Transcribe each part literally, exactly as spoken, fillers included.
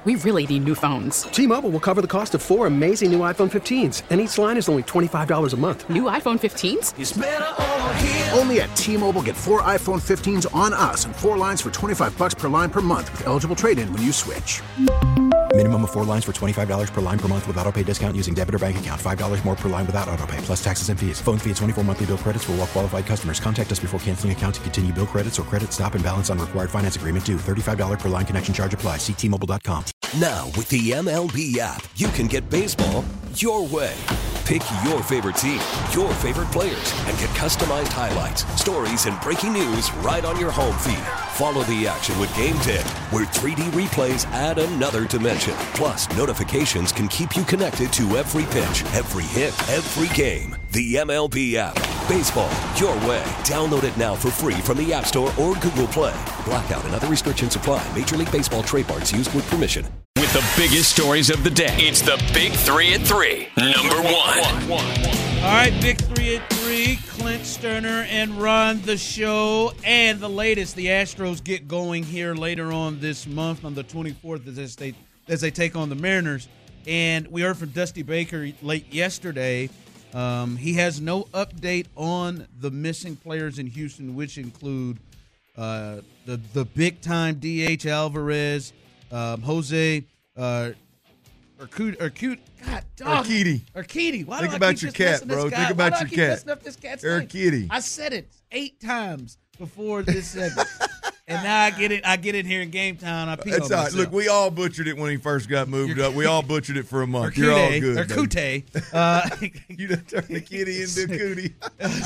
we really need new phones. T-Mobile will cover the cost of four amazing new iPhone fifteens, and each line is only twenty-five dollars a month. New iPhone fifteens? It's better over here. Only at T-Mobile, get four iPhone fifteens on us and four lines for twenty-five dollars per line per month with eligible trade-in when you switch. Minimum of four lines for twenty-five dollars per line per month with autopay discount using debit or bank account. five dollars more per line without autopay, plus taxes and fees. Phone fee at twenty-four monthly bill credits for well-qualified customers. Contact us before canceling account to continue bill credits or credit stop and balance on required finance agreement due. thirty-five dollars per line connection charge applies. See T Mobile dot com. Now, with the M L B app, you can get baseball your way. Pick your favorite team, your favorite players, and get customized highlights, stories, and breaking news right on your home feed. Follow the action with Game Day, where three D replays add another dimension. Plus, notifications can keep you connected to every pitch, every hit, every game. The M L B app. Baseball your way. Download it now for free from the App Store or Google Play. Blackout and other restrictions apply. Major League Baseball trademarks used with permission. With the biggest stories of the day, it's the Big Three at Three. Number one. All right, Big Three at Three. Clint Sterner and Ron the show. And the latest, the Astros get going here later on this month on the twenty-fourth as they, as they take on the Mariners. And we heard from Dusty Baker late yesterday. Um, he has no update on the missing players in Houston, which include uh, the, the big-time D H Alvarez, Um, Jose uh, Urquidy, Urquidy, God, dog. Urquidy. Urquidy. Why Think do I about keep your just cat, messing this bro. guy? Think about Why your do I keep cat. messing up this cat's Urquidy. name? I said it eight times before this segment, and now I get it. I get it here in Game Time. I pee That's on all right. myself. Look, we all butchered it when he first got moved You're- up. We all butchered it for a month. Urquidy, You're all good. or baby. Cute. Uh, You done turned the kitty into cootie.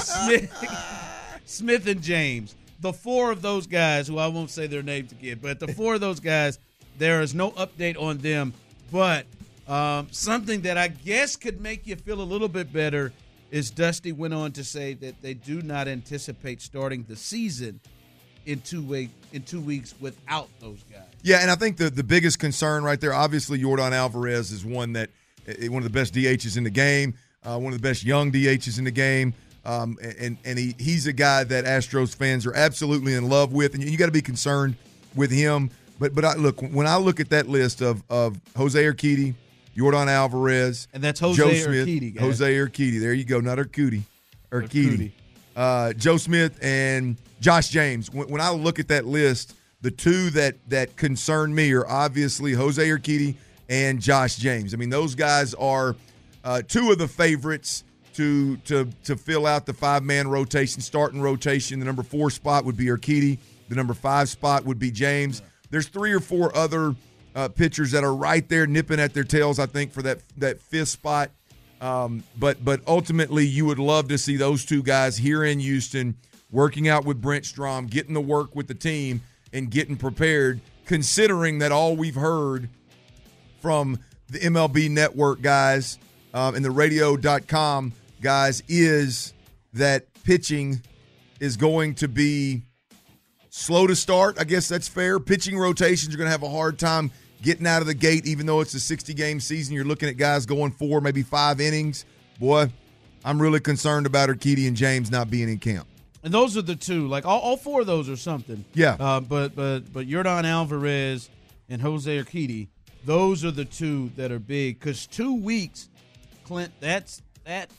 Smith, Smith and James, the four of those guys, who I won't say their names again, but the four of those guys, there is no update on them. But um, something that I guess could make you feel a little bit better is Dusty went on to say that they do not anticipate starting the season in two week in two weeks without those guys. Yeah, and I think the, the biggest concern right there, obviously, Yordan Alvarez is one that one of the best D Hs in the game, uh, one of the best young D Hs in the game, um, and and he he's a guy that Astros fans are absolutely in love with, and you got to be concerned with him. But but I, look, when I look at that list of of Jose Urquidy, Yordan Alvarez, And that's Jose Joe Smith, Urquidy, guys. Jose Urquidy, there you go, not Urquidy, Urquidy, Urquidy. uh, Joe Smith and Josh James. When, when I look at that list, the two that that concern me are obviously Jose Urquidy and Josh James. I mean, those guys are uh, two of the favorites to to to fill out the five-man rotation, starting rotation. The number four spot would be Urquidy. The number five spot would be James. Yeah. There's three or four other uh, pitchers that are right there nipping at their tails, I think, for that that fifth spot. Um, but but ultimately, you would love to see those two guys here in Houston working out with Brent Strom, getting the work with the team, and getting prepared, considering that all we've heard from the M L B Network guys um, and the radio dot com guys is that pitching is going to be slow to start. I guess that's fair. Pitching rotations are going to have a hard time getting out of the gate, even though it's a sixty-game season. You're looking at guys going four, maybe five innings. Boy, I'm really concerned about Urquidy and James not being in camp. And those are the two. Like all, all four of those are something. Yeah. Uh, but but but Yordan Alvarez and Jose Urquidy, those are the two that are big. Because two weeks, Clint, that's that.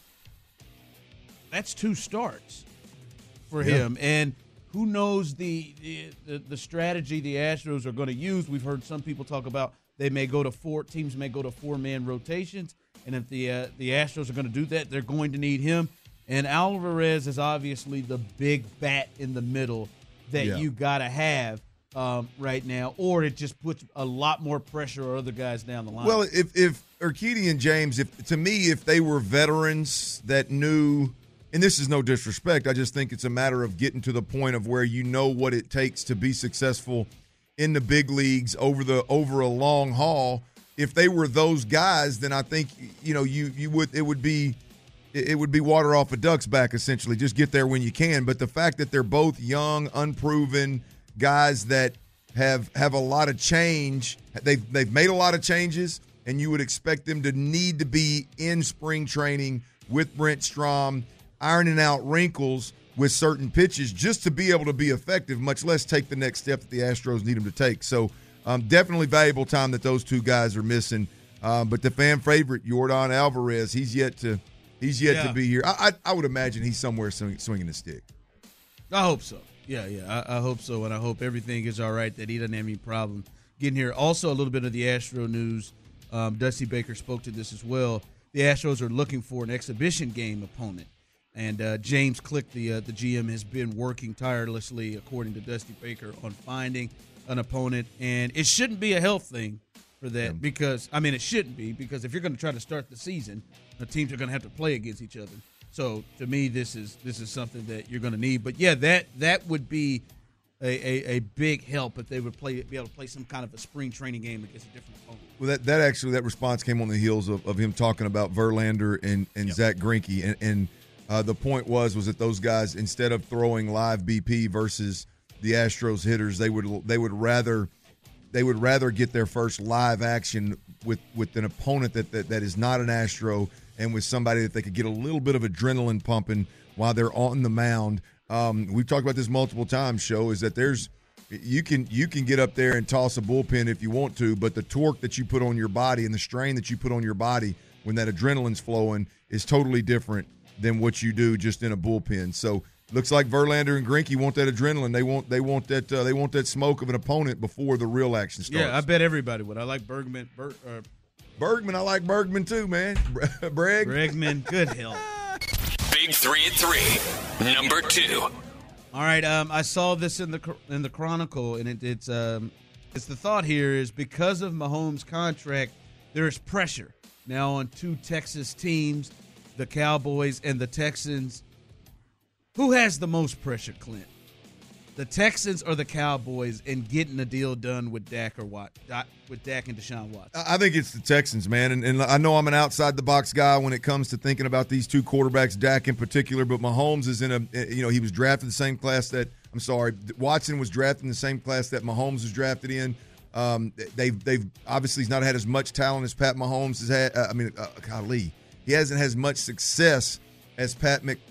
That's two starts for Yeah. him. And who knows the, the the strategy the Astros are going to use? We've heard some people talk about they may go to four teams may go to four man rotations, and if the uh, the Astros are going to do that, they're going to need him. And Alvarez is obviously the big bat in the middle that Yeah. you got to have um, right now, or it just puts a lot more pressure on other guys down the line. Well, if if Urquidy and James, if to me, if they were veterans that knew, and this is no disrespect, I just think it's a matter of getting to the point of where you know what it takes to be successful in the big leagues over the over a long haul. If they were those guys, then I think you know you you would it would be it would be water off a duck's back essentially. Just get there when you can. But the fact that they're both young, unproven guys that have have a lot of change, they've they've made a lot of changes, and you would expect them to need to be in spring training with Brent Strom, ironing out wrinkles with certain pitches just to be able to be effective, much less take the next step that the Astros need them to take. So um, definitely valuable time that those two guys are missing. Um, but the fan favorite, Yordan Alvarez, he's yet to he's yet yeah. to be here. I, I I would imagine he's somewhere swing, swinging the stick. I hope so. Yeah, yeah, I, I hope so, and I hope everything is all right, that he doesn't have any problem getting here. Also, a little bit of the Astro news. Um, Dusty Baker spoke to this as well. The Astros are looking for an exhibition game opponent, and uh, James Click, the uh, the G M, has been working tirelessly, according to Dusty Baker, on finding an opponent, and it shouldn't be a health thing for that yeah. because, I mean, it shouldn't be, because if you're going to try to start the season, the teams are going to have to play against each other. So to me, this is this is something that you're going to need. But yeah, that that would be a, a, a big help if they would play be able to play some kind of a spring training game against a different opponent. Well, that, that actually that response came on the heels of, of him talking about Verlander and and yep. Zach Greinke, and, and uh, the point was was that those guys, instead of throwing live B P versus the Astros hitters, they would they would rather they would rather get their first live action with, with an opponent that, that that is not an Astro, and with somebody that they could get a little bit of adrenaline pumping while they're on the mound. Um, we've talked about this multiple times, Show, is that there's you can you can get up there and toss a bullpen if you want to, but the torque that you put on your body and the strain that you put on your body when that adrenaline's flowing is totally different than what you do just in a bullpen. So looks like Verlander and Greinke want that adrenaline. They want they want that uh, they want that smoke of an opponent before the real action starts. Yeah, I bet everybody would. I like Bergman. Ber, uh, Bergman, I like Bergman too, man. Breg. Bregman, good help. Big three at three, number two. All right, um, I saw this in the in the Chronicle, and it, it's um, it's the thought here is because of Mahomes' contract, there is pressure now on two Texas teams, the Cowboys and the Texans. Who has the most pressure, Clint? The Texans or the Cowboys in getting a deal done with Dak or what? With Dak and Deshaun Watson? I think it's the Texans, man. And, and I know I'm an outside-the-box guy when it comes to thinking about these two quarterbacks, Dak in particular, but Mahomes is in a – you know, he was drafted the same class that – I'm sorry, Watson was drafted in the same class that Mahomes was drafted in. Um, they've, they've – obviously he's not had as much talent as Pat Mahomes has had. Uh, I mean, uh, golly. He hasn't had as much success as Pat Mc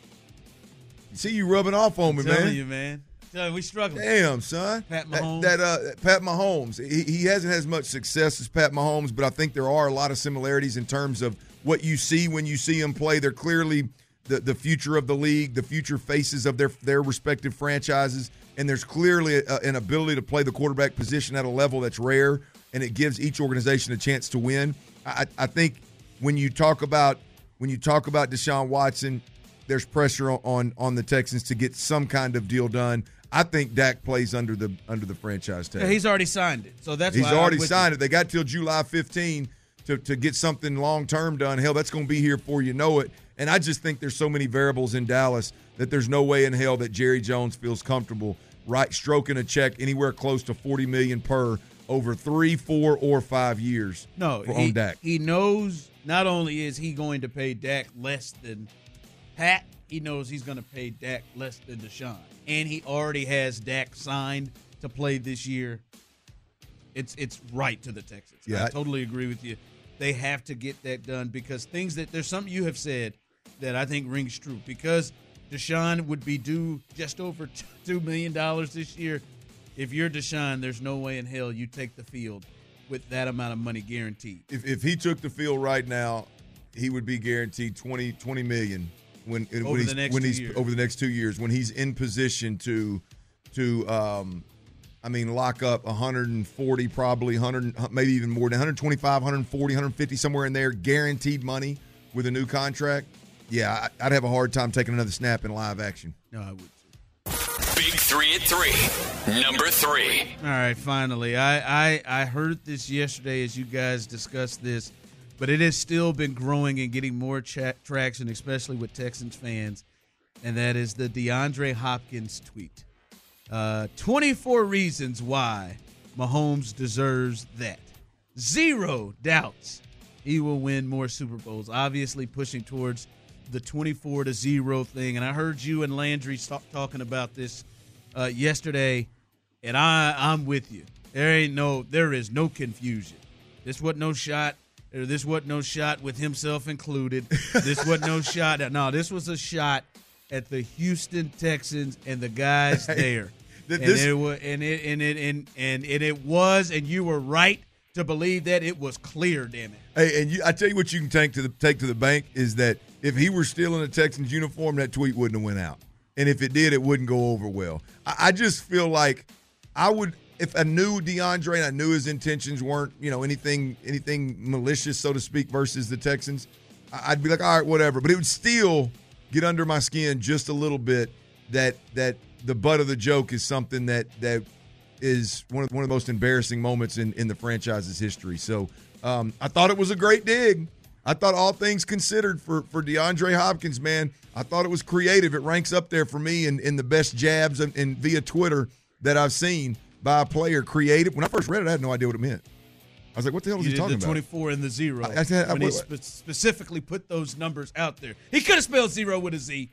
– See you rubbing off on me, I'm man. telling you, man. We struggling. Damn, son. Pat Mahomes. That, that uh, Pat Mahomes. He, he hasn't had as much success as Pat Mahomes, but I think there are a lot of similarities in terms of what you see when you see him play. They're clearly the, the future of the league, the future faces of their their respective franchises, and there's clearly a, an ability to play the quarterback position at a level that's rare, and it gives each organization a chance to win. I, I think when you talk about when you talk about Deshaun Watson, there's pressure on on the Texans to get some kind of deal done. I think Dak plays under the under the franchise tag. Yeah, he's already signed it, so that's he's why already I'm with signed you. it. They got till July fifteenth to to get something long term done. Hell, that's going to be here before you know it. And I just think there's so many variables in Dallas that there's no way in hell that Jerry Jones feels comfortable right stroking a check anywhere close to forty million per over three, four, or five years. No, for, he, on Dak. He knows not only is he going to pay Dak less than Pat, he knows he's going to pay Dak less than Deshaun. And he already has Dak signed to play this year. It's it's right to the Texans. Yeah, I totally agree with you. They have to get that done because things that there's something you have said that I think rings true. Because Deshaun would be due just over two million dollars this year. If you're Deshaun, there's no way in hell you take the field with that amount of money guaranteed. If if he took the field right now, he would be guaranteed twenty, twenty million when over when he's, the next when two he's years. over the next two years when he's in position to to um I mean lock up one hundred forty probably one hundred maybe even more than one twenty-five, one forty, one fifty somewhere in there guaranteed money with a new contract. Yeah, I'd have a hard time taking another snap in live action. No, I would. Big three at three, number three. All right, finally. I, I, I heard this yesterday as you guys discussed this, but it has still been growing and getting more tra- traction, especially with Texans fans, and that is the DeAndre Hopkins tweet. Uh, twenty-four reasons why Mahomes deserves that. Zero doubts he will win more Super Bowls, obviously pushing towards the twenty-four to zero thing. And I heard you and Landry stop talking about this uh, yesterday, and I, I'm with you. There ain't no, there is no confusion. This wasn't no shot, or this wasn't no shot with himself included. This wasn't no shot. At, no, this was a shot at the Houston Texans and the guys there. and this, it was, and it and it and and it, it was, and you were right to believe that it was clear. Damn it! Hey, and you, I tell you what, you can take to the take to the bank is that if he were still in a Texans uniform, that tweet wouldn't have went out, and if it did, it wouldn't go over well. I, I just feel like I would. If I knew DeAndre and I knew his intentions weren't, you know, anything anything malicious, so to speak, versus the Texans, I'd be like, all right, whatever. But it would still get under my skin just a little bit that that the butt of the joke is something that that is one of one of the most embarrassing moments in, in the franchise's history. So um, I thought it was a great dig. I thought all things considered for, for DeAndre Hopkins, man, I thought it was creative. It ranks up there for me in, in the best jabs and, and via Twitter that I've seen by a player. Creative. When I first read it, I had no idea what it meant. I was like, what the hell is you he did talking the about? twenty-four and the zero. I, I said, when I, he spe- specifically put those numbers out there. He could have spelled zero with a Z.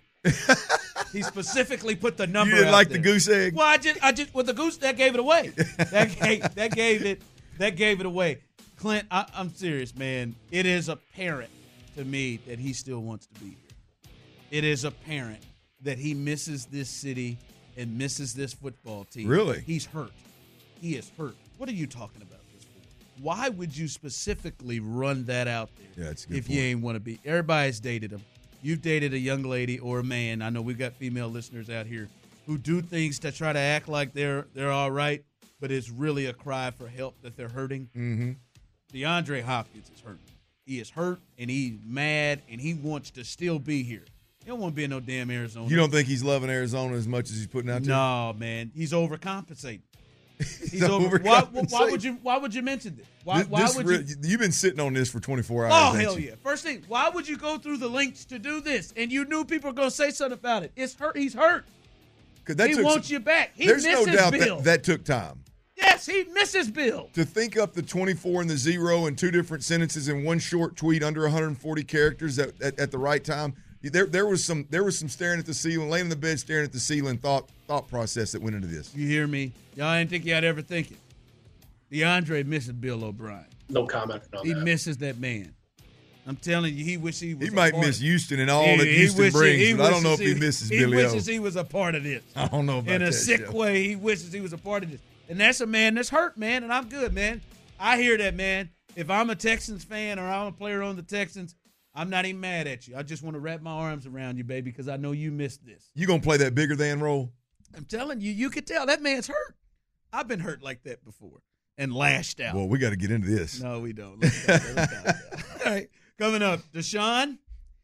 He specifically put the number You didn't out like there. the goose egg? Well, I just, I just, well, the goose, that gave it away. That gave, that gave it, that gave it away. Clint, I, I'm serious, man. It is apparent to me that he still wants to be here. It is apparent that he misses this city and misses this football team. Really? He's hurt. He is hurt. What are you talking about this for? Why would you specifically run that out there Yeah, that's a good if point. you ain't want to be? Everybody's dated him. You've dated a young lady or a man. I know we've got female listeners out here who do things to try to act like they're they're all right, but it's really a cry for help that they're hurting. Mm-hmm. DeAndre Hopkins is hurting. He is hurt, and he's mad, and he wants to still be here. He don't want to be in no damn Arizona. You don't think he's loving Arizona as much as he's putting out there? No, man. He's overcompensating. He's He's over. Why, why overcompensating. would you? Why would you mention this? Why? This- why this would re- you? You've been sitting on this for twenty-four hours. Oh haven't hell you? yeah! First thing, why would you go through the links to do this? And you knew people were going to say something about it. It's hurt. He's hurt. 'Cause that He took wants some- you back. He There's no misses doubt Bill. that, that took time. Yes, he misses Bill. To think up the twenty-four and the zero in two different sentences in one short tweet under one hundred forty characters at, at, at the right time. There, there was some, there was some staring at the ceiling, laying in the bed, staring at the ceiling thought, thought process that went into this. You hear me? Y'all didn't think y'all ever think it. DeAndre misses Bill O'Brien. No comment on He that. misses that man. I'm telling you, he wish he was. He a might part miss of- Houston and all He- that he Houston wishes- brings, he but I don't know if wishes he misses He Billy wishes O. he was a part of this. I don't know about In a that, sick Shep. way, he wishes he was a part of this. And that's a man that's hurt, man, and I'm good, man. I hear that, man. If I'm a Texans fan or I'm a player on the Texans, I'm not even mad at you. I just want to wrap my arms around you, baby, because I know you missed this. You gonna play that bigger than role? I'm telling you, you could tell that man's hurt. I've been hurt like that before and lashed out. Well, we got to get into this. No, we don't. Let's go. Let's go. All right, coming up, Deshaun,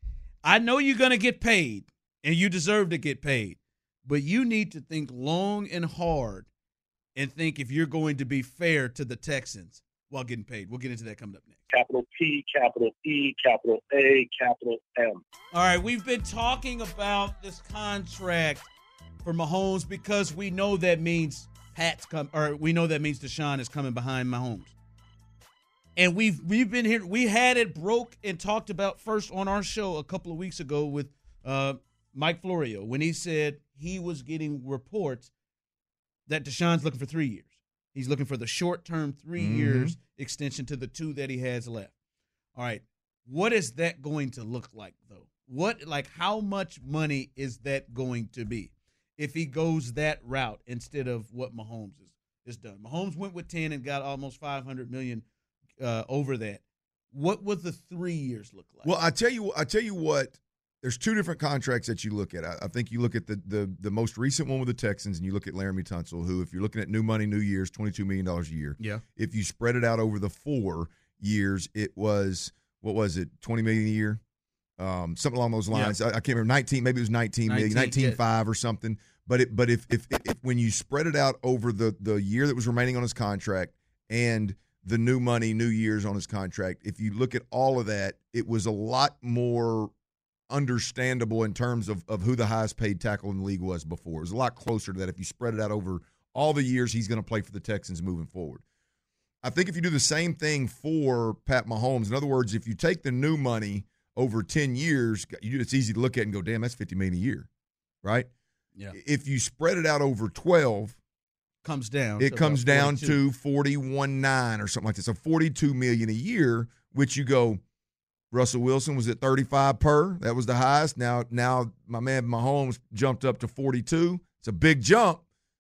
I know you're going to get paid, and you deserve to get paid, but you need to think long and hard and think if you're going to be fair to the Texans while getting paid. We'll get into that coming up next. Capital T, capital E, capital A, capital M. All right, we've been talking about this contract for Mahomes because we know that means Pat's come, or we know that means Deshaun is coming behind Mahomes. And we've we've been here. We had it broke and talked about first on our show a couple of weeks ago with uh, Mike Florio when he said he was getting reports that Deshaun's looking for three years. He's looking for the short-term three Mhm. years extension to the two that he has left. All right, what is that going to look like though? What like how much money is that going to be if he goes that route instead of what Mahomes is is done? Mahomes went with ten and got almost five hundred million dollars uh, over that. What would the three years look like? Well, I tell you, I tell you what. There's two different contracts that you look at. I, I think you look at the, the the most recent one with the Texans, and you look at Laramie Tunsil, who, if you're looking at new money, new years, twenty-two million dollars a year. Yeah. If you spread it out over the four years, it was what was it, twenty million dollars a year, um, something along those lines. I, I can't remember nineteen, maybe it was nineteen million, nineteen, nineteen five or something. But it, but if, if if when you spread it out over the the year that was remaining on his contract and the new money, new years on his contract, if you look at all of that, it was a lot more understandable in terms of, of who the highest paid tackle in the league was before. It was a lot closer to that if you spread it out over all the years he's going to play for the Texans moving forward. I think if you do the same thing for Pat Mahomes, in other words, if you take the new money over ten years, you, it's easy to look at and go, damn, that's fifty million dollars a year, right? Yeah. If you spread it out over twelve, comes down. it to comes about down forty-two. to forty-one point nine or something like that. So forty-two million dollars a year, which you go, Russell Wilson was at thirty-five per. That was the highest. Now, now my man Mahomes jumped up to forty-two. It's a big jump, but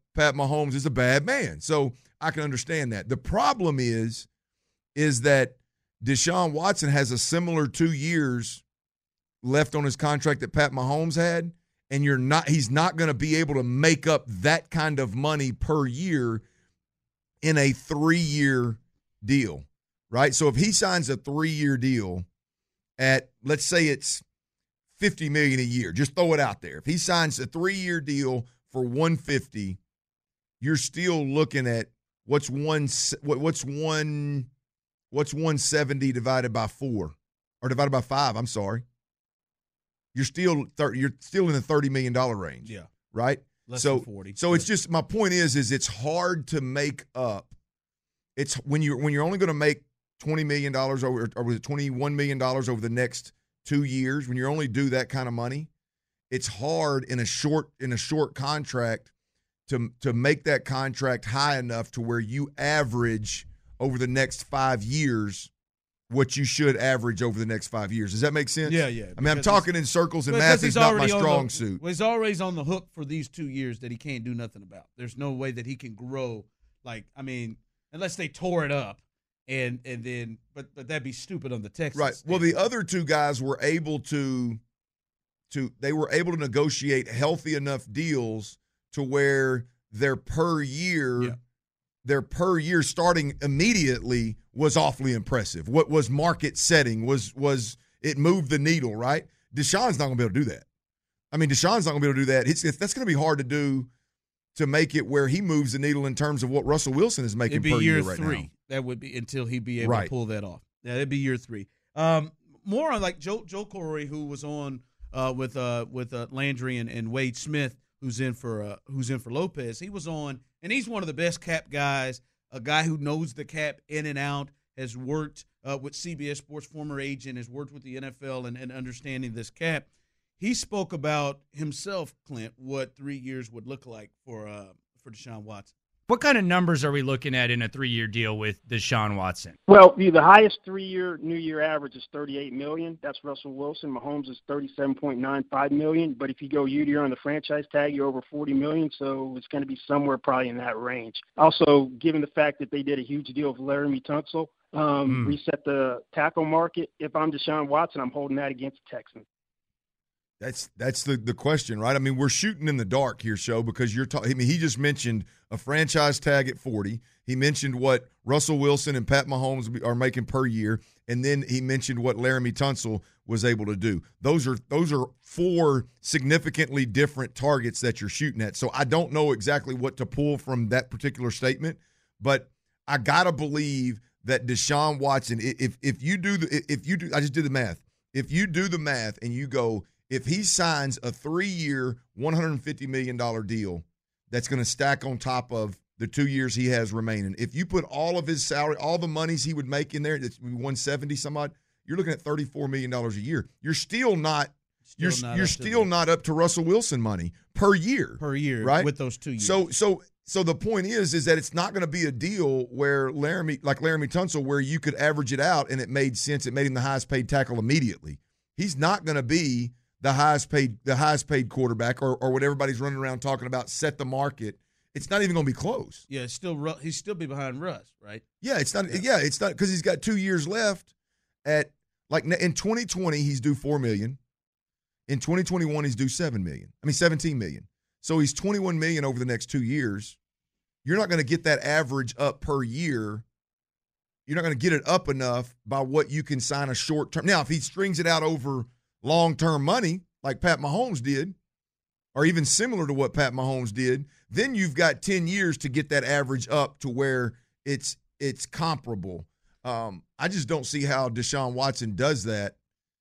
Pat Mahomes is a bad man. So I can understand that. The problem is, is that Deshaun Watson has a similar two years left on his contract that Pat Mahomes had, and you're not he's not going to be able to make up that kind of money per year in a three-year deal, right? So if he signs a three-year deal at, let's say it's fifty million dollars a year, just throw it out there. If he signs a three-year deal for one hundred fifty, you're still looking at what's one what's one what's one hundred seventy divided by four or divided by five, I'm sorry. You're still thirty, you're still in the thirty million dollars range. Yeah. Right? Less so, than forty. So it's just, my point is, is it's hard to make up. It's when you're when you're only going to make twenty million dollars over, or was it twenty-one million dollars over the next two years, when you only do that kind of money, it's hard in a short in a short contract to to make that contract high enough to where you average over the next five years what you should average over the next five years. Does that make sense? Yeah, yeah. I mean, I'm talking in circles, and math is not my strong the, suit. Well, he's always on the hook for these two years that he can't do nothing about. There's no way that he can grow. Like, I mean, unless they tore it up, and and then, but but that'd be stupid on the Texans. Right. Well, the other two guys were able to, to they were able to negotiate healthy enough deals to where their per year. Yeah. Their per year starting immediately was awfully impressive. What was market setting was was it moved the needle, right? Deshaun's not going to be able to do that. I mean, Deshaun's not going to be able to do that. It's, it's, that's going to be hard to do to make it where he moves the needle in terms of what Russell Wilson is making It'd be per year year right three. now. That would be until he'd be able right. to pull that off. Yeah, it'd be year three. Um, more on like Joe Joe Corey, who was on uh, with uh, with uh, Landry and, and Wade Smith, who's in for uh, who's in for Lopez. He was on. And he's one of the best cap guys, a guy who knows the cap in and out, has worked uh, with C B S Sports, former agent, has worked with the N F L and, and understanding this cap. He spoke about himself, Clint, what three years would look like for uh, for Deshaun Watson. What kind of numbers are we looking at in a three-year deal with Deshaun Watson? Well, the highest three-year New Year average is thirty-eight million dollars. That's Russell Wilson. Mahomes is thirty-seven point nine five million dollars. But if you go year to year on the franchise tag, you're over forty million dollars. So it's going to be somewhere probably in that range. Also, given the fact that they did a huge deal with Laramie Tunsil, um, mm. reset the tackle market. If I'm Deshaun Watson, I'm holding that against the Texans. That's that's the, the question, right? I mean, we're shooting in the dark here, Show, because you're talking. I mean, he just mentioned a franchise tag at forty. He mentioned what Russell Wilson and Pat Mahomes are making per year, and then he mentioned what Laramie Tunsil was able to do. Those are those are four significantly different targets that you're shooting at. So I don't know exactly what to pull from that particular statement, but I gotta believe that Deshaun Watson. If if you do the if you do, I just did the math. If you do the math and you go. If he signs a three-year, one hundred fifty million dollars deal that's going to stack on top of the two years he has remaining, if you put all of his salary, all the monies he would make in there, it's one hundred seventy some odd, you're looking at thirty-four million dollars a year. You're still not still you're not you're still not up to Russell Wilson money per year. Per year, right? With those two years. So so so the point is is that it's not going to be a deal where Laramie like Laramie Tunsil where you could average it out and it made sense. It made him the highest paid tackle immediately. He's not going to be the highest paid the highest paid quarterback or, or what everybody's running around talking about, set the market. It's not even going to be close. Yeah, it's still he's still be behind Russ, right? Yeah, it's not. Yeah, yeah it's not because he's got two years left. At like in twenty twenty, he's due four million. In twenty twenty-one, he's due seven million. I mean, seventeen million. So he's twenty-one million over the next two years. You're not going to get that average up per year. You're not going to get it up enough by what you can sign a short term. Now, if he strings it out over long-term money like Pat Mahomes did, or even similar to what Pat Mahomes did, then you've got ten years to get that average up to where it's it's comparable. Um, I just don't see how Deshaun Watson does that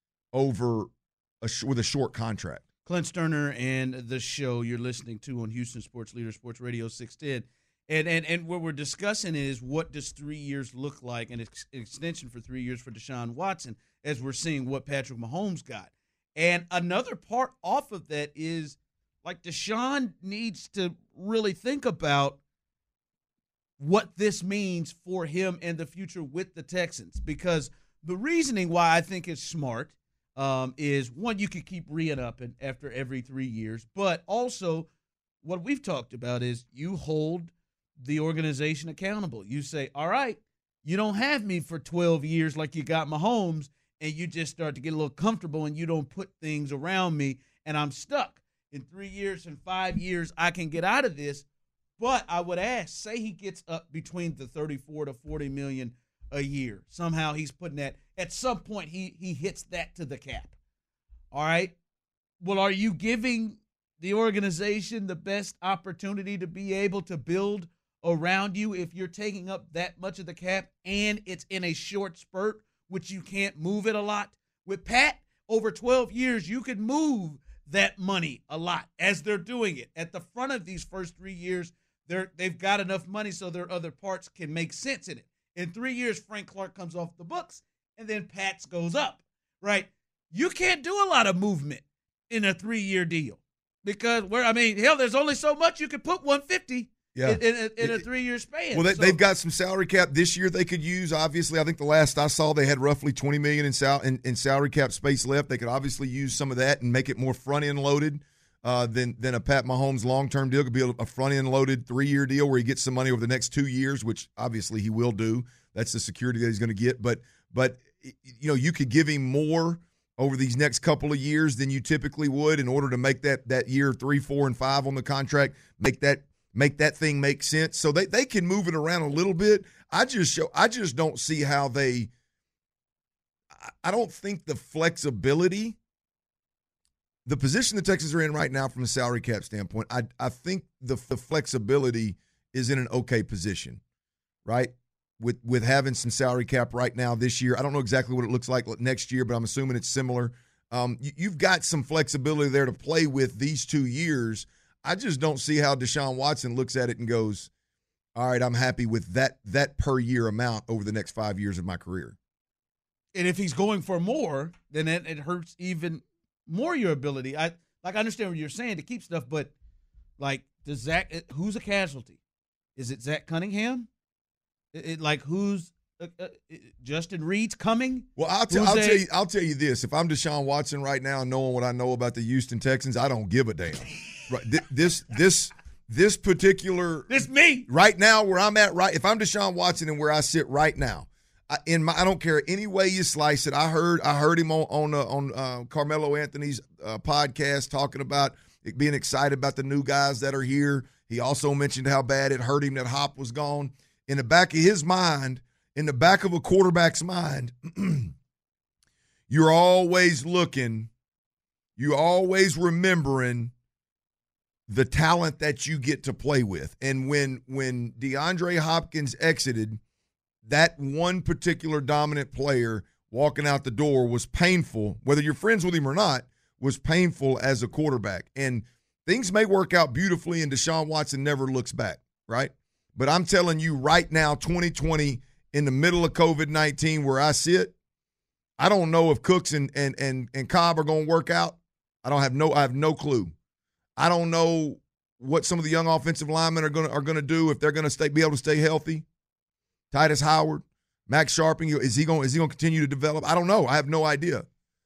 over a sh- with a short contract. Clint Sterner and the show you're listening to on Houston Sports Leader Sports Radio six ten. And, and and what we're discussing is what does three years look like, and ex- extension for three years for Deshaun Watson, as we're seeing what Patrick Mahomes got. And another part off of that is, like, Deshaun needs to really think about what this means for him in the future with the Texans. Because the reasoning why I think it's smart um, is, one, you could keep re-upping after every three years, but also what we've talked about is you hold the organization accountable. You say, all right, you don't have me for twelve years like you got Mahomes, and you just start to get a little comfortable and you don't put things around me and I'm stuck. In three years and five years, I can get out of this. But I would ask, say he gets up between the thirty-four to forty million a year. Somehow he's putting that, at some point he he hits that to the cap. All right. Well, are you giving the organization the best opportunity to be able to build around you if you're taking up that much of the cap and it's in a short spurt, which you can't move it a lot? With Pat, over twelve years, you could move that money a lot as they're doing it. At the front of these first three years, they're, they've got enough money so their other parts can make sense in it. In three years, Frank Clark comes off the books, and then Pat's goes up, right? You can't do a lot of movement in a three-year deal because, where I mean, hell, there's only so much you can put one hundred fifty yeah. in, in, a, in a three-year span. Well, they, so, they've got some salary cap this year they could use. Obviously, I think the last I saw, they had roughly twenty million dollars in, sal- in, in salary cap space left. They could obviously use some of that and make it more front-end loaded uh, than than a Pat Mahomes long-term deal. Could be a, a front-end loaded three-year deal where he gets some money over the next two years, which obviously he will do. That's the security that he's going to get. But but you know, you could give him more over these next couple of years than you typically would in order to make that that year three, four, and five on the contract make that make that thing make sense. So they, they can move it around a little bit. I just show I just don't see how they. I don't think the flexibility, the position the Texans are in right now from a salary cap standpoint, I I think the the flexibility is in an okay position, right? With with having some salary cap right now this year. I don't know exactly what it looks like next year, but I'm assuming it's similar. Um, you, you've got some flexibility there to play with these two years. I just don't see how Deshaun Watson looks at it and goes, all right, I'm happy with that that per year amount over the next five years of my career. And if he's going for more, then it, it hurts even more your ability. I like I understand what you're saying to keep stuff, but like does Zach who's a casualty? Is it Zach Cunningham? It, it, like who's uh, uh, Justin Reed's coming? Well, I'll, t- I'll tell you. I'll tell you this: if I'm Deshaun Watson right now, knowing what I know about the Houston Texans, I don't give a damn. Right? This this this particular this me right now where I'm at. Right, if I'm Deshaun Watson and where I sit right now, I, in my I don't care any way you slice it. I heard I heard him on on uh, on uh, Carmelo Anthony's uh, podcast talking about it, being excited about the new guys that are here. He also mentioned how bad it hurt him that Hop was gone. In the back of his mind, in the back of a quarterback's mind, you're always looking, you're always remembering the talent that you get to play with. And when when DeAndre Hopkins exited, that one particular dominant player walking out the door was painful, whether you're friends with him or not, was painful as a quarterback. And things may work out beautifully, and Deshaun Watson never looks back, right? But I'm telling you right now, twenty twenty, in the middle of COVID nineteen where I sit, I don't know if Cooks and and and, and Cobb are going to work out. I don't have no I have no clue. I don't know what some of the young offensive linemen are going to are going to do if they're going to stay be able to stay healthy. Titus Howard, Max Sharping, is he going is he going to continue to develop? I don't know. I have no idea.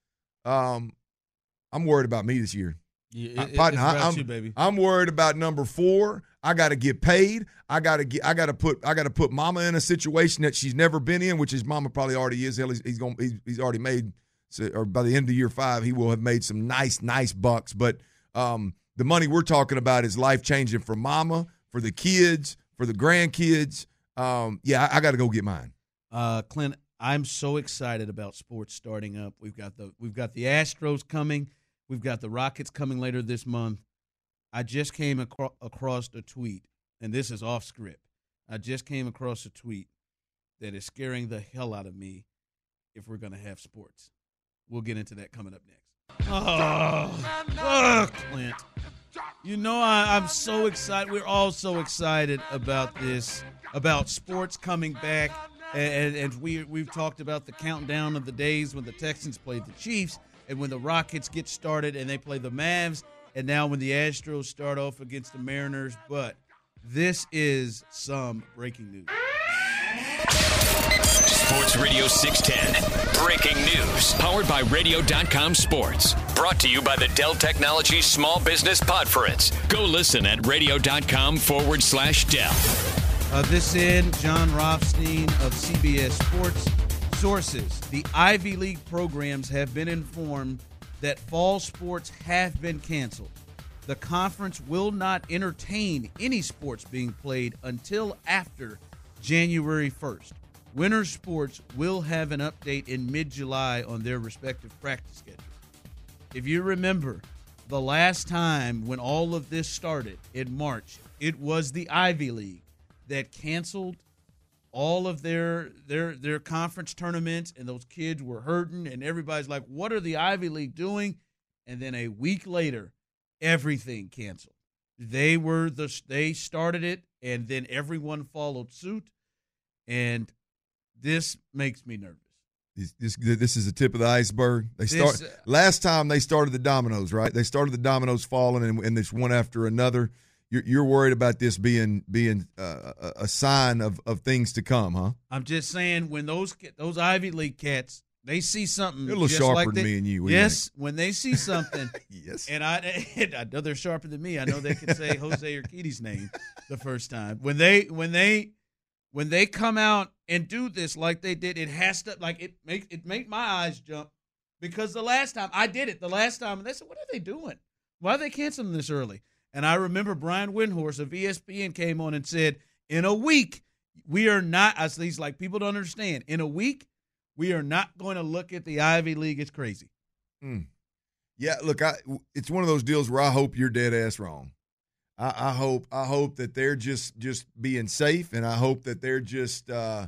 Um, I'm worried about me this year. Yeah, it, Partner, it's about I'm, you, baby. I'm worried about number four. I got to get paid. I got to get. I got to put. I got to put Mama in a situation that she's never been in, which his Mama probably already is. Hell, he's, he's going. He's, he's already made. Or by the end of year five, he will have made some nice, nice bucks. But um, the money we're talking about is life changing for Mama, for the kids, for the grandkids. Um, yeah, I, I got to go get mine. Uh, Clint, I'm so excited about sports starting up. We've got the we've got the Astros coming. We've got the Rockets coming later this month. I just came acro- across a tweet, and this is off script. I just came across a tweet that is scaring the hell out of me if we're going to have sports. We'll get into that coming up next. Oh, oh Clint. You know I, I'm so excited. We're all so excited about this, about sports coming back. And, and we, we've talked about the countdown of the days when the Texans played the Chiefs and when the Rockets get started and they play the Mavs. And now when the Astros start off against the Mariners, but this is some breaking news. Sports Radio six ten, breaking news, powered by radio dot com Sports. Brought to you by the Dell Technologies Small Business Podference. Go listen at radio.com forward slash Dell. Uh, this in, John Rothstein of C B S Sports. Sources: the Ivy League programs have been informed that fall sports have been canceled. The conference will not entertain any sports being played until after January first. Winter sports will have an update in mid-July on their respective practice schedules. If you remember, the last time when all of this started in March, it was the Ivy League that canceled all of their their their conference tournaments, and those kids were hurting, and everybody's like, what are the Ivy League doing? And then a week later, everything canceled. They were the they started it, and then everyone followed suit, and this makes me nervous. This, this, this is the tip of the iceberg. They start this, uh, last time they started the dominoes, right? They started the dominoes falling, and, and this one after another. You're, you're worried about this being being uh, a, a sign of, of things to come, huh? I'm just saying, when those those Ivy League cats, they see something. They're a little just sharper like than they, me and you. Yes, you when they see something. Yes. And I, and I know they're sharper than me. I know they can say Jose Urquidy's name the first time. When they when they when they come out and do this like they did, it has to like it make it make my eyes jump, because the last time I did it, the last time, and they said, "What are they doing? Why are they canceling this early?" And I remember Brian Windhorst of E S P N came on and said, in a week, we are not, as these like people don't understand, in a week, we are not going to look at the Ivy League as crazy. Mm. Yeah, look, I, it's one of those deals where I hope you're dead ass wrong. I, I hope I hope that they're just, just being safe, and I hope that they're just, uh,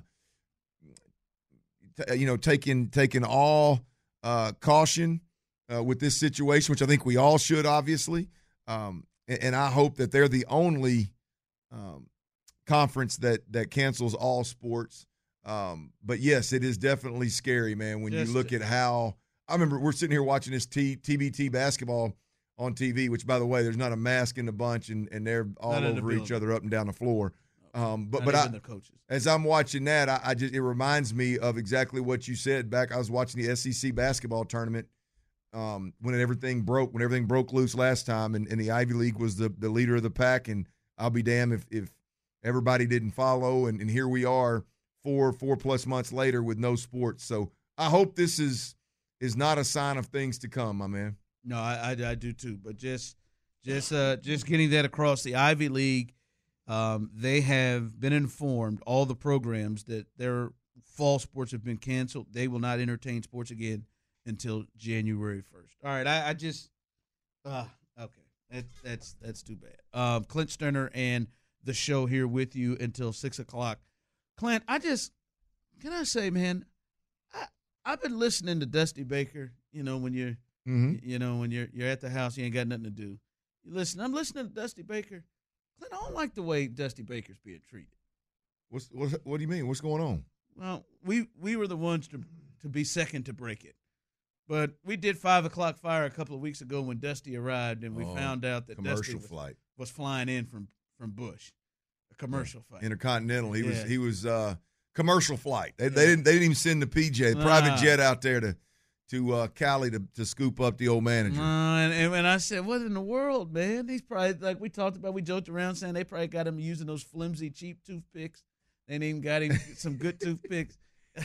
t- you know, taking taking all uh, caution uh, with this situation, which I think we all should, obviously. Um, And I hope that they're the only um, conference that that cancels all sports. Um, but, yes, it is definitely scary, man, when Just, you look at how – I remember we're sitting here watching this T, TBT basketball on T V, which, by the way, there's not a mask in the bunch, and, and they're all over each other up and down the floor. Um, but not but I, the coaches. As I'm watching that, I, I just it reminds me of exactly what you said back. I was watching the S E C basketball tournament. Um, when everything broke, when everything broke loose last time, and, and the Ivy League was the, the leader of the pack, and I'll be damned if, if everybody didn't follow, and, and here we are four four plus months later with no sports. So I hope this is is not a sign of things to come, my man. No, I, I, I do too. But just just uh, just getting that across, the Ivy League, um, they have been informed, all the programs, that their fall sports have been canceled. They will not entertain sports again until January first. All right, I, I just uh, okay. That, that's that's too bad. Um, Clint Sterner and the show here with you until six o'clock. Clint, I just can I say, man, I I've been listening to Dusty Baker. You know, when you're mm-hmm. you know when you're you're at the house, you ain't got nothing to do. You listen. I'm listening to Dusty Baker. Clint, I don't like the way Dusty Baker's being treated. What's what? What do you mean? What's going on? Well, we we were the ones to to be second to break it. But we did five o'clock fire a couple of weeks ago when Dusty arrived, and we oh, found out that Dusty was, flight. was flying in from, from Bush, a commercial yeah. flight, intercontinental. He yeah. was he was uh, commercial flight. They, yeah. they didn't they didn't even send the P J, the private uh, jet out there to to uh, Cali to, to scoop up the old manager. Uh, and, and when I said, "What in the world, man?" He's probably like we talked about. We joked around saying they probably got him using those flimsy, cheap toothpicks. They ain't even got him some good toothpicks.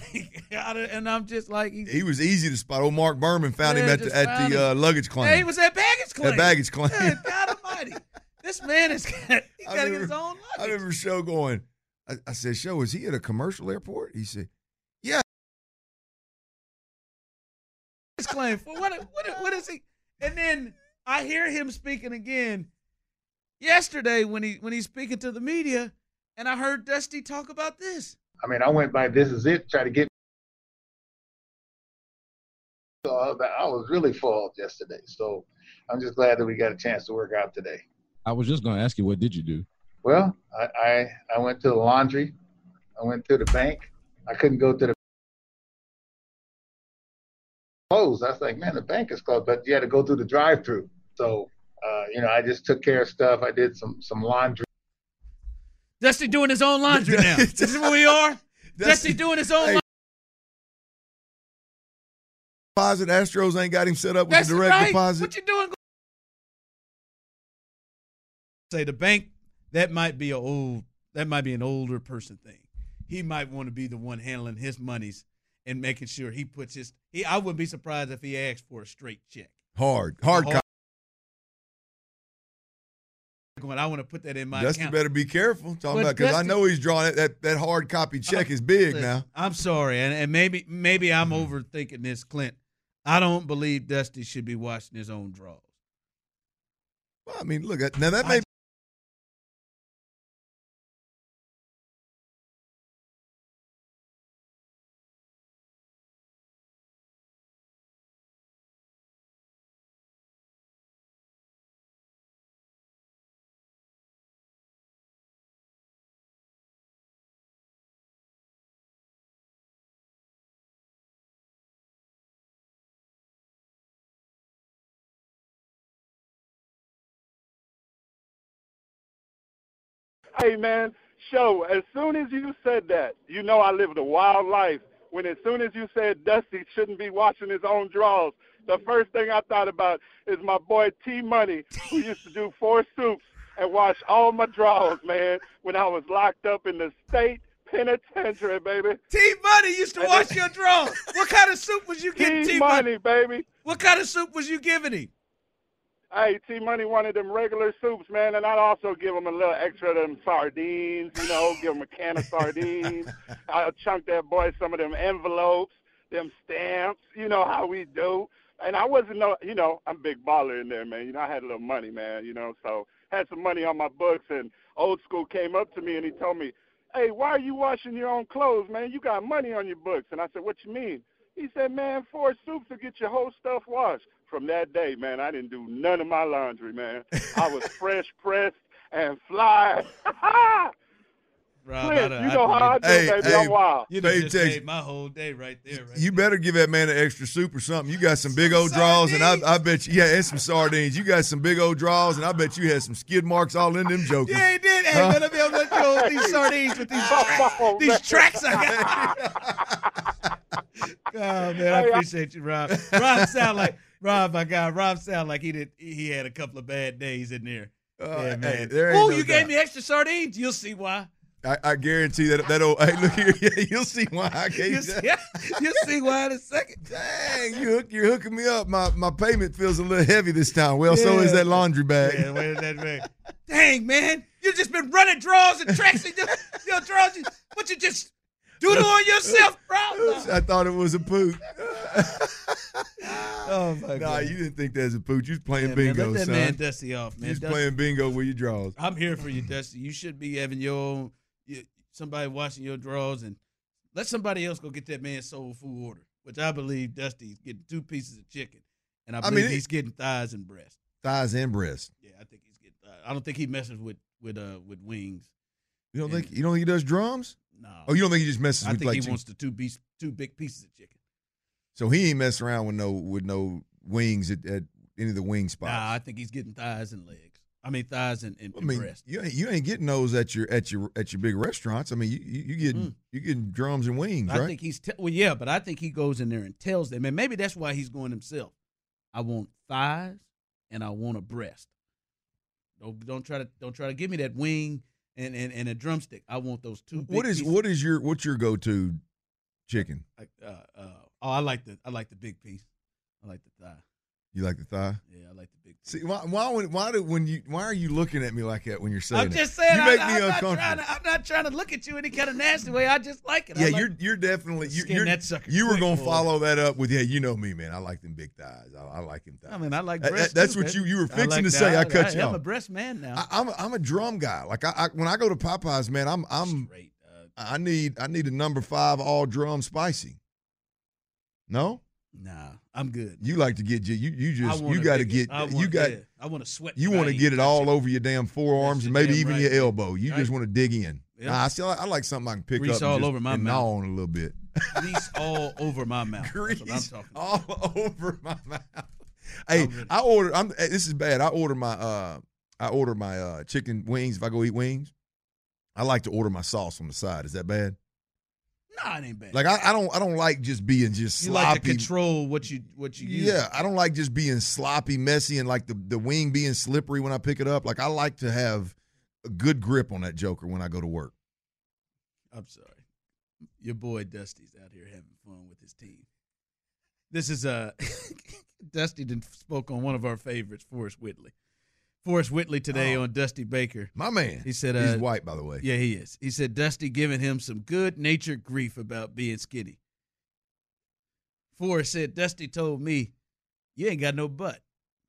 And I'm just like he, he was easy to spot. Old Mark Berman found yeah, him at the, at the uh, luggage claim. Yeah, he was at baggage claim. At baggage claim. Yeah, God Almighty, this man is got, he got remember, his own luggage. I remember Show going. I, I said, "Show, is he at a commercial airport?" He said, "Yeah." His claim for what? What? What is he? And then I hear him speaking again yesterday when he when he's speaking to the media, and I heard Dusty talk about this. I mean, I went by This Is It, try to get. So I was really foiled yesterday. So I'm just glad that we got a chance to work out today. I was just going to ask you, what did you do? Well, I, I I went to the laundry. I went to the bank. I couldn't go to the closed. I was like, man, the bank is closed, but you had to go through the drive-through. So, uh, you know, I just took care of stuff. I did some some laundry. Dusty doing his own laundry now. This is where we are. Dusty, Dusty doing his own hey, laundry. deposit? Astros ain't got him set up with That's the direct right. deposit. What you doing? Say the bank, that might be a old, that might be an older person thing. He might want to be the one handling his monies and making sure he puts his. He, I wouldn't be surprised if he asked for a straight check. Hard, hard. hard Going, I want to put that in my Dusty account. better be careful talking But about because I Dusty- know he's drawing it. That that hard copy check I'm- is big listen, now. I'm sorry, and, and maybe maybe I'm Mm-hmm. overthinking this, Clint. I don't believe Dusty should be washing his own drawers. Well, I mean, look at now that may. I- Hey, man, show, as soon as you said that, you know I lived a wild life. When as soon as you said Dusty shouldn't be washing his own drawers, the first thing I thought about is my boy T Money, who used to do four soups and wash all my drawers, man, when I was locked up in the state penitentiary, baby. T Money used to And wash then- your drawers. What kind of soup was you getting, T T Money, baby. What kind of soup was you giving him? Hey, T Money wanted them regular soups, man, and I'd also give him a little extra of them sardines, you know, give him a can of sardines. I'd chunk that boy some of them envelopes, them stamps, you know how we do. And I wasn't, no, you know, I'm a big baller in there, man. You know, I had a little money, man, you know, so had some money on my books, and Old School came up to me and he told me, hey, why are you washing your own clothes, man? You got money on your books. And I said, what you mean? He said, man, four soups will get your whole stuff washed. From that day, man, I didn't do none of my laundry, man. I was fresh pressed and fly. Rob, Clint, I- you I know how I do, Hey, baby. hey, I'm wild. You done Babe just text- made my whole day right there. Right You better give that man an extra soup or something. You got some big old draws, and I, I bet you, yeah, and some sardines. You got some big old draws, and I bet you had some skid marks all in them jokers. Yeah, he did. Hey, Huh? man, let me let you know these sardines with these, Oh, these man. tracks I got. Oh, man, I Hey, I- appreciate you, Rob. Rob sound like, Rob, my guy, Rob sound like he did. He had a couple of bad days in there. Uh, yeah, hey, man. there ain't Oh, no you doubt. gave me extra sardines. You'll see why. I, I guarantee that that old. Hey, look here. Yeah, you'll see why I gave You'll that. see, you'll see why in a second. Dang, you hook, you're hooking me up. My my payment feels a little heavy this time. Well, so is Yeah. that laundry bag. Yeah, where's that bag? Dang, man, you just been running draws and tracks and just, your draws. You, what you just doodle on yourself, bro? I thought it was a poot. Oh my Nah, God. you didn't think that was a poot. You was playing Yeah, man, bingo, let that son. man Dusty off, man. You was Dusty- playing bingo with your draws. I'm here for you, Dusty. You should be having your own, you, somebody washing your drawers, and let somebody else go get that man soul food order, which I believe Dusty's getting two pieces of chicken, and I I believe mean, it- he's getting thighs and breast. Thighs and breast. Yeah, I think he's getting thighs. I don't think he messes with with uh with wings. You don't think you don't think he does drums? No. Oh, you don't think he just messes I with think like he two- wants the two beast, two big pieces of chicken. So he ain't messing around with no with no wings at, at any of the wing spots. Nah, I think he's getting thighs and legs. I mean thighs and, and, I and mean, breast. you ain't, you ain't getting those at your at your at your big restaurants. I mean, you you, you getting Mm. you getting drums and wings, I right? think he's te- well, yeah, but I think he goes in there and tells them, and maybe that's why he's going himself. I want thighs and I want a breast. Don't don't try to don't try to give me that wing and, and, and a drumstick. I want those two. Big What is pieces. what is your what's your go to chicken? Like, uh, uh, oh, I like the I like the big piece. I like the thigh. You like the thigh? Yeah, I like the big. See, why why would- why do when you why are you looking at me like that when you're saying I'm that? just saying. You make I, me I'm not uncomfortable. trying to. I'm not trying to look at you any kind of nasty way. I just like it. I Yeah, like- you're you're definitely you, Skin you're that sucker you were quick, gonna boy. follow that up with yeah, you know me, man. I like them big thighs. I, I like him thighs. I mean, I like That- breast. that's too, what man. you you were I fixing like to that. say. I, I, cut I, you I'm off. a breast man now. I, I'm a, I'm a drum guy. Like I, I when I go to Popeyes, man, I'm I'm Straight, uh, I need I need a number five all drum spicy. No, Nah, I'm good. you like to get you you, you I just want you a got to big- get I you want- got yeah, I want to sweat. you want to right. get it all over your damn forearms That's and your maybe damn even right, your man. elbow. You just Right. want to dig in. Yep. Nah, I still I like something I can pick Grease up and all just- over my and mouth. gnaw on a little bit. Grease all over my mouth. That's what I'm Grease talking about. all over my mouth. Hey, I'm ready. I order. I'm. hey, This is bad. I order my. Uh, I order my uh, chicken wings if I go eat wings. I like to order my sauce on the side. Is that bad? Nah, it ain't bad. Like I, I don't I don't like just being just you sloppy. like to control what you what you use. Yeah, I don't like just being sloppy, messy, and like the, the wing being slippery when I pick it up. Like I like to have a good grip on that joker when I go to work. I'm sorry. Your boy Dusty's out here having fun with his team. This is uh Dusty did spoke on one of our favorites, Forrest Whitley. Forrest Whitley today oh, on Dusty Baker. My man. He said uh, he's white, by the way. Yeah, he is. He said Dusty giving him some good-natured grief about being skinny. Forrest said Dusty told me, you ain't got no butt.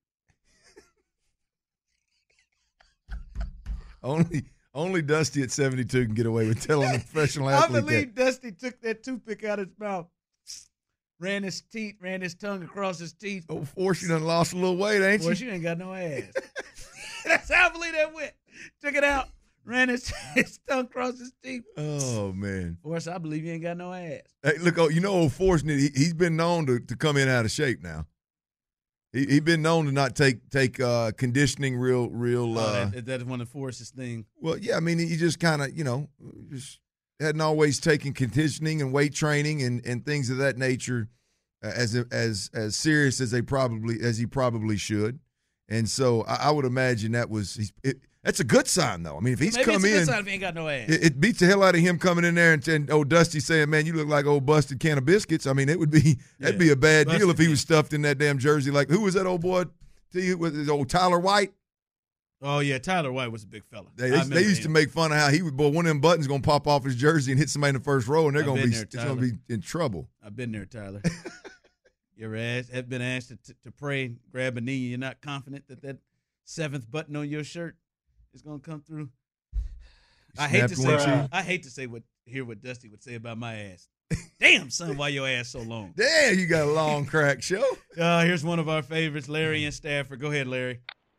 only only Dusty at seventy-two can get away with telling a professional athlete I believe that. Dusty took that toothpick out of his mouth, ran his teeth, ran his tongue across his teeth. Oh, Forrest, you done lost a little weight, ain't you? Forrest, you ain't got no ass. That's how I believe that went. Took it out, ran his, his tongue across his teeth. Oh, man. Forrest, I believe you ain't got no ass. Hey, look, oh, you know old Forrest, he, he's been known to, to come in out of shape now. He he been known to not take take uh, conditioning real real. Uh, oh, that, that is one of Forrest's things. Well, yeah, I mean, he just kind of, you know, just hadn't always taken conditioning and weight training and, and things of that nature as as as serious as they probably as he probably should. And so I, I would imagine that was he's, it, that's a good sign, though. I mean, if he's Maybe come it's a good in, sign if he ain't got no ass. It, it beats the hell out of him coming in there and, and old Dusty saying, "Man, you look like old busted can of biscuits." I mean, it would be yeah. that'd be a bad busted, deal if he was stuffed in that damn jersey. Like, who was that old boy? To you, was it old Tyler White? Oh yeah, Tyler White was a big fella. They, they, they used him. to make fun of how he would, boy, one of them buttons gonna pop off his jersey and hit somebody in the first row, and they're I've gonna be there, it's gonna be in trouble. I've been there, Tyler. You ever asked, have been asked to, to, to pray, grab a knee, and you're not confident that that seventh button on your shirt is gonna come through? I hate to say, uh, I hate to say what hear what Dusty would say about my ass. Damn, son, why your ass so long? Damn, you got a long crack show. Uh, here's one of our favorites, Larry and Stafford. Go ahead, Larry.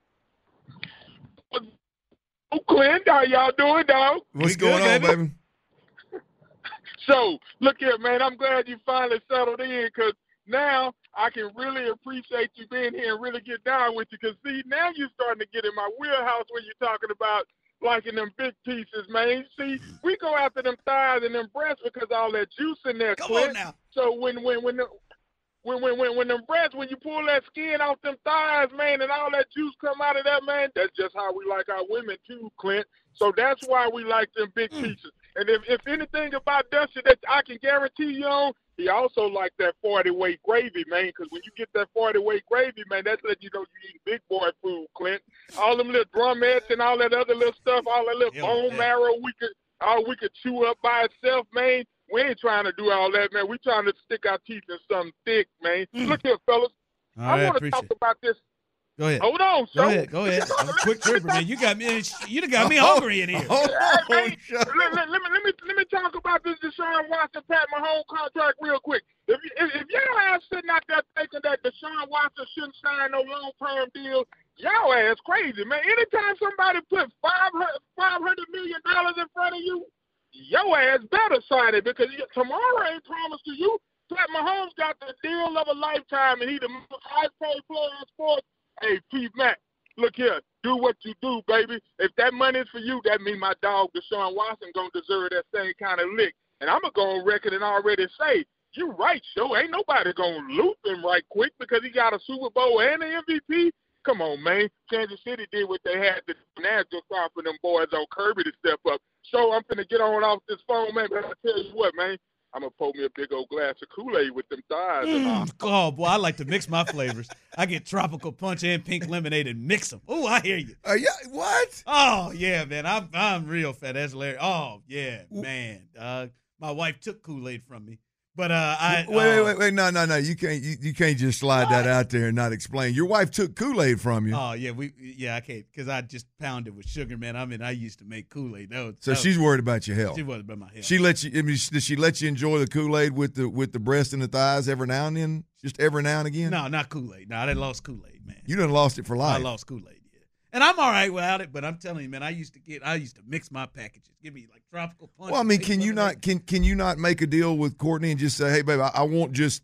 Oh, Clint, how y'all doing, dog? What's going good, on, baby? baby? So, look here, man. I'm glad you finally settled in because now I can really appreciate you being here and really get down with you because, see, now you're starting to get in my wheelhouse when you're talking about liking them big pieces, man. See, we go after them thighs and them breasts because all that juice in there, Come Clint. on now. So when when when the, when when when when them breasts, when you pull that skin off them thighs, man, and all that juice come out of that, man, that's just how we like our women too, Clint. So that's why we like them big mm. pieces. And if if anything about Dusty that I can guarantee you on, he also like that forty weight gravy, man, because when you get that forty weight gravy, man, that's letting you know you eating big boy food, Clint. All them little drumettes and all that other little stuff, all that little yeah, bone man. marrow we could all we could chew up by itself, man. We ain't trying to do all that, man. We trying to stick our teeth in something thick, man. Mm. Look here, fellas. All I right, want to talk it. about this. Go ahead. Hold on, Go so. ahead. Go ahead. I'm a quick tripper, man. You got me. You got me hungry in here. Oh, oh, hey, let, let, let me let me let me talk about this Deshaun Watson Pat Mahomes contract real quick. If if, if y'all ass sitting out there thinking that Deshaun Watson shouldn't sign no long term deal, y'all ass crazy, man. Anytime somebody put five hundred million dollars in front of you, your ass better sign it because tomorrow ain't promised to you. Pat Mahomes got the deal of a lifetime, and he the most high-paid player in sports. Hey, P. Mac, look here. Do what you do, baby. If that money is for you, that means my dog Deshaun Watson going to deserve that same kind of lick. And I'm going to go on record and already say, you're right, Joe. Ain't nobody going to loop him right quick because he got a Super Bowl and an M V P. Come on, man. Kansas City did what they had to do. Now just time for them boys on Kirby to step up. So I'm going to get on off this phone, man. But I tell you what, man. I'm going to pour me a big old glass of Kool-Aid with them thighs. Mm, oh, boy, I like to mix my flavors. I get tropical punch and pink lemonade and mix them. Oh, I hear you. Uh, yeah, what? Oh, yeah, man. I'm I'm real fat. That's Larry. Oh, yeah, man. Uh, my wife took Kool-Aid from me. But uh, I wait, wait, wait, wait, no, no, no. You can't, you, you can't just slide what? that out there and not explain. Your wife took Kool-Aid from you. Oh yeah, we, yeah, I can't because I just pounded with sugar, man. I mean, I used to make Kool-Aid. That was, so that she's was, worried about your health. She worried about my health. She let you. I mean, did she let you enjoy the Kool-Aid with the with the breast and the thighs every now and then? Just every now and again? No, not Kool-Aid. No, I didn't lost Kool-Aid, man. You done lost it for life. I lost Kool-Aid. And I'm all right without it, but I'm telling you, man, I used to get, I used to mix my packages. Give me like tropical punch. Well, I mean, can you not, can can you not make a deal with Courtney and just say, hey, babe, I, I want just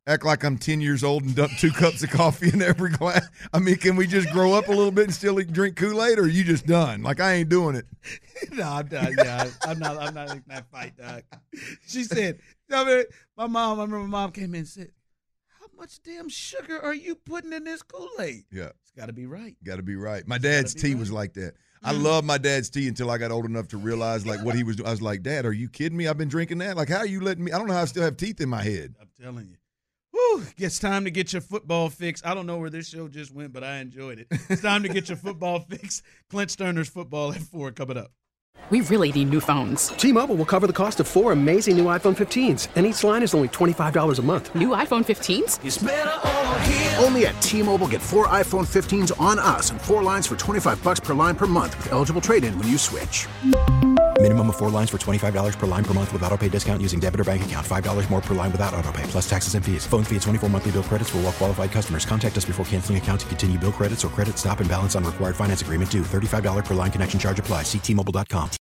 act like I'm ten years old and dump two cups of coffee in every glass? I mean, can we just grow up a little bit and still eat, drink Kool-Aid, or are you just done? Like, I ain't doing it. No, I'm done. Yeah, I'm not. I'm not in that fight, Doc. She said, I mean, my mom. I remember my mom came in and said, "How much damn sugar are you putting in this Kool-Aid?" Yeah, it's got to be right. Got to be right. My dad's tea right. was like that. I loved my dad's tea until I got old enough to realize like what he was doing. I was like, Dad, are you kidding me? I've been drinking that. Like, how are you letting me? I don't know how I still have teeth in my head. I'm telling you. Whew, it's time to get your football fix. I don't know where this show just went, but I enjoyed it. It's time to get your football fix. Clint Sterner's Football at four coming up. We really need new phones. T-Mobile will cover the cost of four amazing new iPhone fifteens, and each line is only twenty-five dollars a month. New iPhone fifteens? It's better over here. Only at T-Mobile, get four iPhone fifteens on us and four lines for twenty-five bucks per line per month with eligible trade-in when you switch. Minimum of four lines for twenty-five dollars per line per month with autopay discount using debit or bank account. five dollars more per line without autopay, plus taxes and fees. Phone fee at twenty-four monthly bill credits for well-qualified customers. Contact us before canceling account to continue bill credits or credit stop and balance on required finance agreement due. thirty-five dollars per line connection charge applies. See T Mobile dot com.